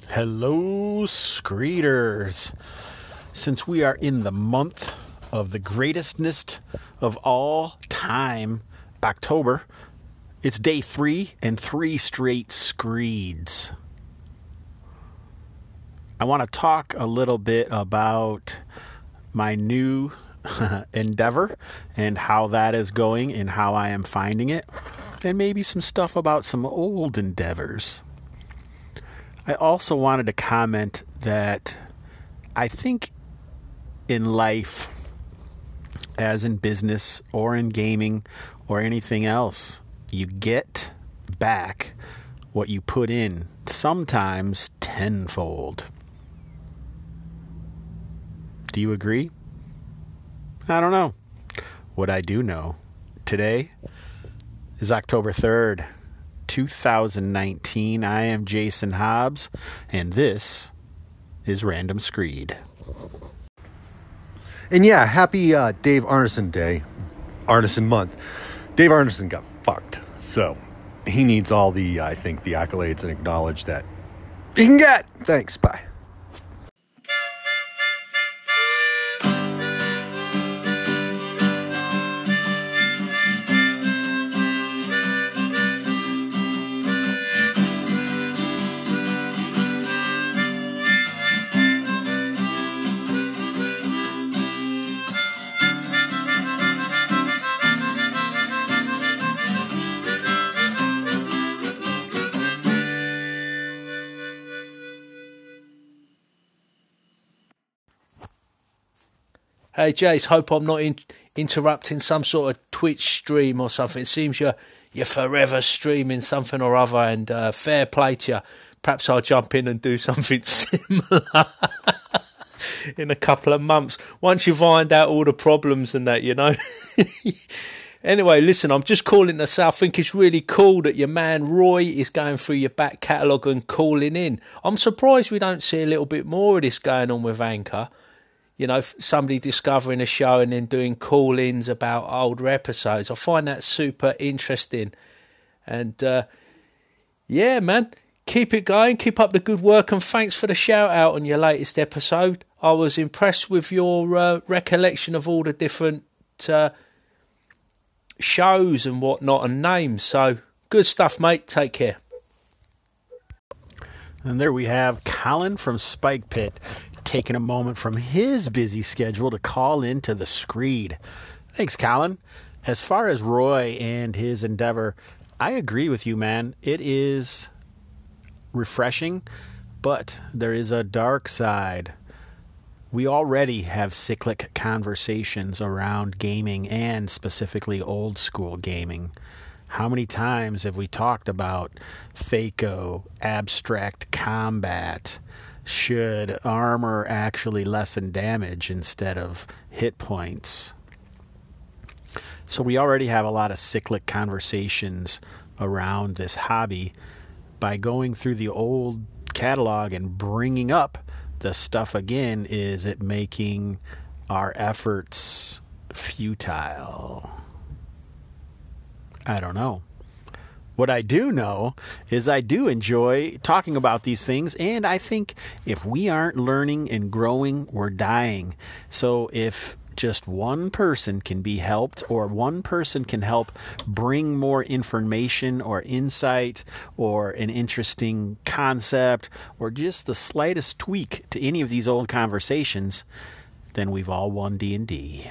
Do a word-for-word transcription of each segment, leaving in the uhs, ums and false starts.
Hello, Screeders. Since we are in the month of the greatestness of all time, October, it's day three and three straight Screeds. I want to talk a little bit about my new endeavor and how that is going and how I am finding it, and maybe some stuff about some old endeavors. I also wanted to comment that I think in life, as in business or in gaming or anything else, you get back what you put in, sometimes tenfold. Do you agree? I don't know. What I do know, today is October third. two thousand nineteen. I am Jason Hobbs, and this is Random Screed. And yeah, happy uh, Dave Arneson Day, Arneson Month. Dave Arneson got fucked, so he needs all the, I think, the accolades and acknowledge that he can get. Thanks, bye. Hey Jace, hope I'm not in, interrupting some sort of Twitch stream or something. It seems you're you're forever streaming something or other, and uh, fair play to you. Perhaps I'll jump in and do something similar in a couple of months once you find out all the problems and that, you know. Anyway, listen, I'm just calling to say I think it's really cool that your man Roy is going through your back catalogue and calling in. I'm surprised we don't see a little bit more of this going on with Anchor. You know, somebody discovering a show and then doing call-ins about older episodes. I find that super interesting. And, uh, yeah, man, keep it going. Keep up the good work. And thanks for the shout-out on your latest episode. I was impressed with your uh, recollection of all the different uh, shows and whatnot and names. So, good stuff, mate. Take care. And there we have Colin from Spike Pit, taking a moment from his busy schedule to call into the Screed. Thanks, Colin. As far as Roy and his endeavor, I agree with you, man. It is refreshing, but there is a dark side. We already have cyclic conversations around gaming and specifically old school gaming. How many times have we talked about FACO, abstract combat? Should armor actually lessen damage instead of hit points? So we already have a lot of cyclic conversations around this hobby. By going through the old catalog and bringing up the stuff again, is it making our efforts futile? I don't know. What I do know is I do enjoy talking about these things, and I think if we aren't learning and growing, we're dying. So if just one person can be helped, or one person can help bring more information or insight or an interesting concept or just the slightest tweak to any of these old conversations, then we've all won D and D.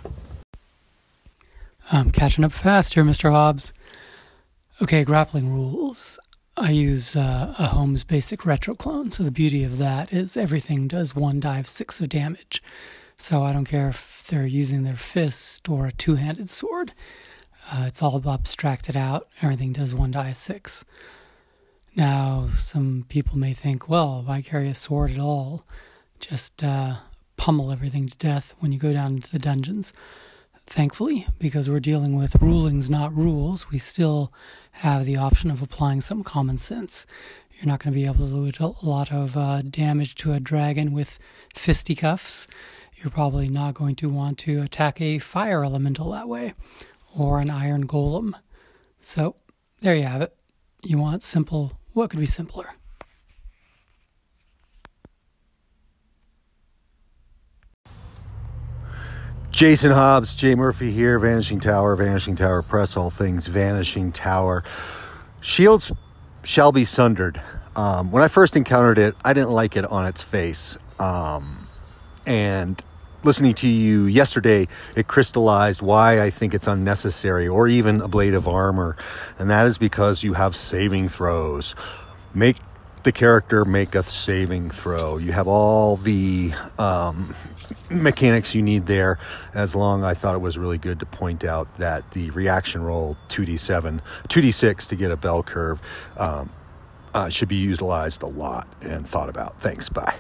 I'm catching up fast here, Mister Hobbs. Okay, grappling rules. I use uh, a Holmes Basic Retro Clone, so the beauty of that is everything does one die of six of damage. So I don't care if they're using their fist or a two-handed sword. Uh, it's all abstracted out. Everything does one die of six. Now, some people may think, well, why carry a sword at all? Just uh, pummel everything to death when you go down into the dungeons. Thankfully, because we're dealing with rulings, not rules, we still have the option of applying some common sense. You're not going to be able to do a lot of uh, damage to a dragon with fisticuffs. You're probably not going to want to attack a fire elemental that way, or an iron golem. So, there you have it. You want simple, what could be simpler? Jason Hobbs, Jay Murphy here, Vanishing Tower, Vanishing Tower Press, all things Vanishing Tower. Shields shall be sundered. Um, when I first encountered it, I didn't like it on its face. Um, and listening to you yesterday, it crystallized why I think it's unnecessary or even ablative armor. And that is because you have saving throws. Make the character make a saving throw. You have all the um, mechanics you need there. As long, I thought it was really good to point out that the reaction roll two d seven, two d six to get a bell curve um, uh, should be utilized a lot and thought about. Thanks. Bye.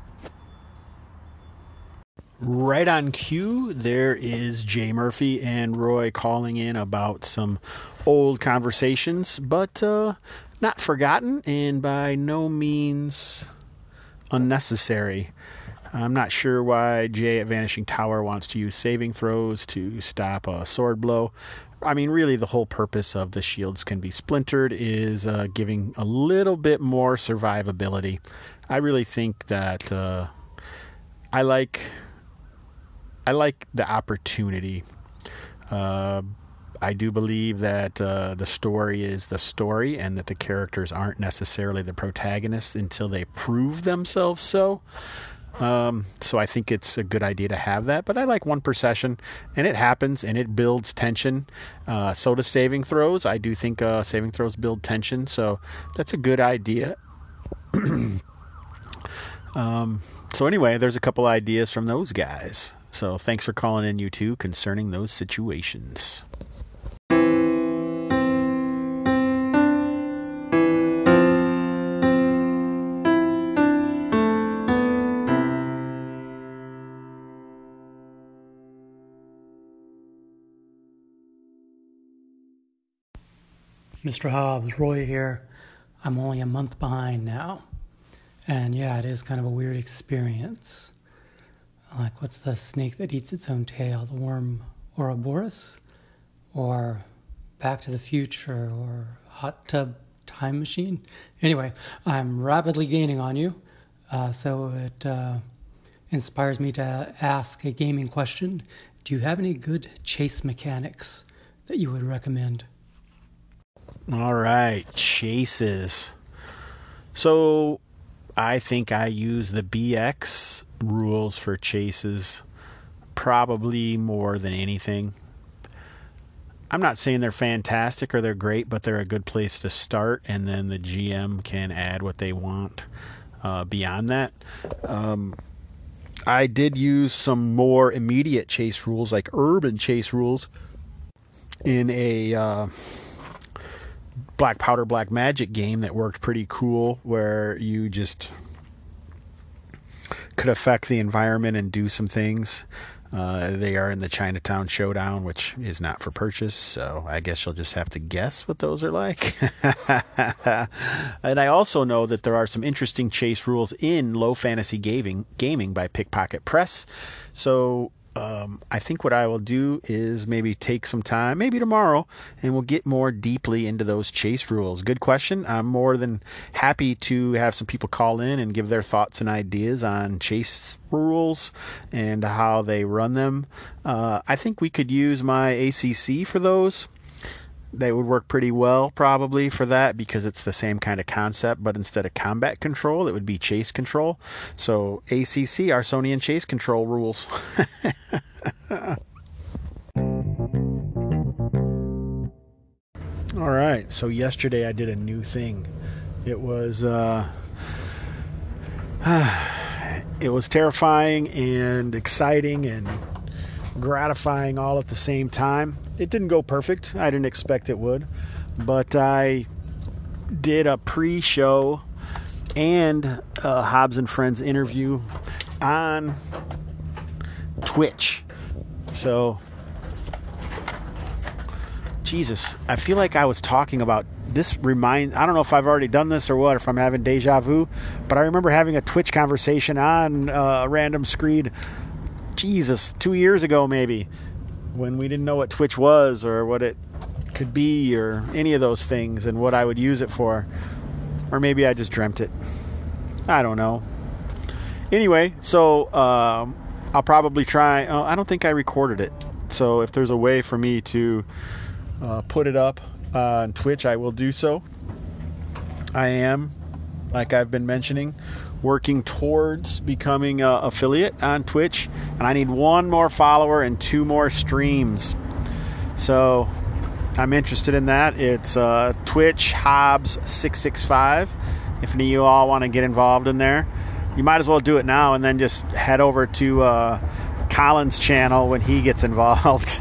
Right on cue, there is Jay Murphy and Roy calling in about some old conversations, but uh, not forgotten and by no means unnecessary. I'm not sure why Jay at Vanishing Tower wants to use saving throws to stop a sword blow. I mean, really, the whole purpose of the shields can be splintered is uh, giving a little bit more survivability. I really think that uh, I like... I like the opportunity. Uh, I do believe that uh, the story is the story and that the characters aren't necessarily the protagonists until they prove themselves so. Um, so I think it's a good idea to have that. But I like one per session, and it happens, and it builds tension. Uh, so does saving throws. I do think uh, saving throws build tension, so that's a good idea. um, so anyway, there's a couple ideas from those guys. So thanks for calling in, you two, concerning those situations. Mister Hobbs, Roy here. I'm only a month behind now. And yeah, it is kind of a weird experience. Like, what's the snake that eats its own tail? The worm Ouroboros? Or Back to the Future? Or Hot Tub Time Machine? Anyway, I'm rapidly gaining on you, uh, so it uh, inspires me to ask a gaming question. Do you have any good chase mechanics that you would recommend? All right, chases. So I think I use the B X rules for chases probably more than anything. I'm not saying they're fantastic or they're great, but they're a good place to start, and then the G M can add what they want uh, beyond that. Um, I did use some more immediate chase rules, like urban chase rules, in a uh, Black Powder Black Magic game that worked pretty cool, where you just could affect the environment and do some things. Uh, they are in the Chinatown Showdown, which is not for purchase, so I guess you'll just have to guess what those are like. And I also know that there are some interesting chase rules in Low Fantasy Gaming, gaming by Pickpocket Press. So um, I think what I will do is maybe take some time, maybe tomorrow, and we'll get more deeply into those chase rules. Good question. I'm more than happy to have some people call in and give their thoughts and ideas on chase rules and how they run them. Uh, I think we could use my A C C for those. They would work pretty well probably for that, because it's the same kind of concept, but instead of combat control, it would be chase control. So A C C, Arsonian chase control rules. All right, so yesterday I did a new thing. It was uh, it was terrifying and exciting and gratifying all at the same time. It didn't go perfect. I didn't expect it would, but I did a pre-show and a Hobbs and Friends interview on Twitch. So, Jesus, I feel like I was talking about this. Remind I don't know if I've already done this or what, if I'm having deja vu, but I remember having a Twitch conversation on uh, Random Screed, Jesus, two years ago maybe, when we didn't know what Twitch was or what it could be or any of those things and what I would use it for. Or maybe I just dreamt it. I don't know. Anyway, so um, I'll probably try. Oh, I don't think I recorded it. So if there's a way for me to uh, put it up on Twitch, I will do so. I am, like I've been mentioning, working towards becoming an affiliate on Twitch. And I need one more follower and two more streams. So I'm interested in that. It's uh, Twitch Hobbs six six five. If any of you all want to get involved in there, you might as well do it now and then just head over to uh, Colin's channel when he gets involved.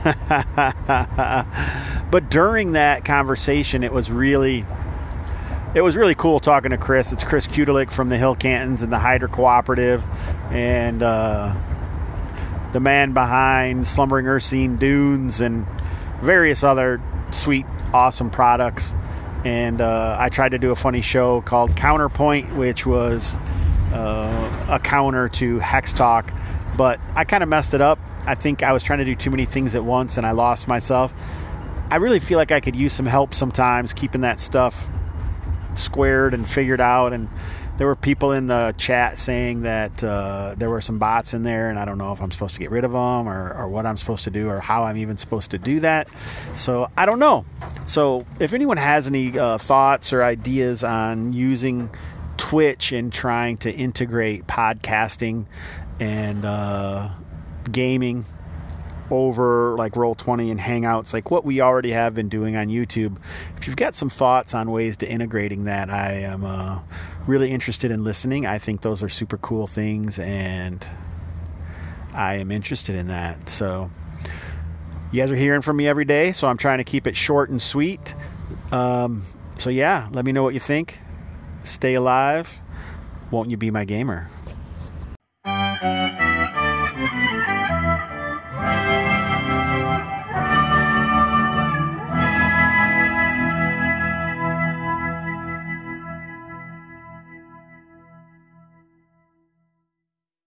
But during that conversation, it was really, it was really cool talking to Chris. It's Chris Kudalik from the Hill Cantons and the Hydra Cooperative, and uh, the man behind Slumbering Ursine Dunes and various other sweet, awesome products. And uh, I tried to do a funny show called Counterpoint, which was uh, a counter to Hex Talk, but I kind of messed it up. I think I was trying to do too many things at once and I lost myself. I really feel like I could use some help sometimes keeping that stuff squared and figured out. And there were people in the chat saying that uh, there were some bots in there, and I don't know if I'm supposed to get rid of them or, or what I'm supposed to do or how I'm even supposed to do that. So I don't know. So if anyone has any uh, thoughts or ideas on using Twitch and trying to integrate podcasting and uh, gaming over like Roll twenty and Hangouts, like what we already have been doing on YouTube, if you've got some thoughts on ways to integrating that, I am uh, really interested in listening. I think those are super cool things, and I am interested in that. So you guys are hearing from me every day, so I'm trying to keep it short and sweet. Um, so yeah, let me know what you think. Stay alive. Won't you be my gamer?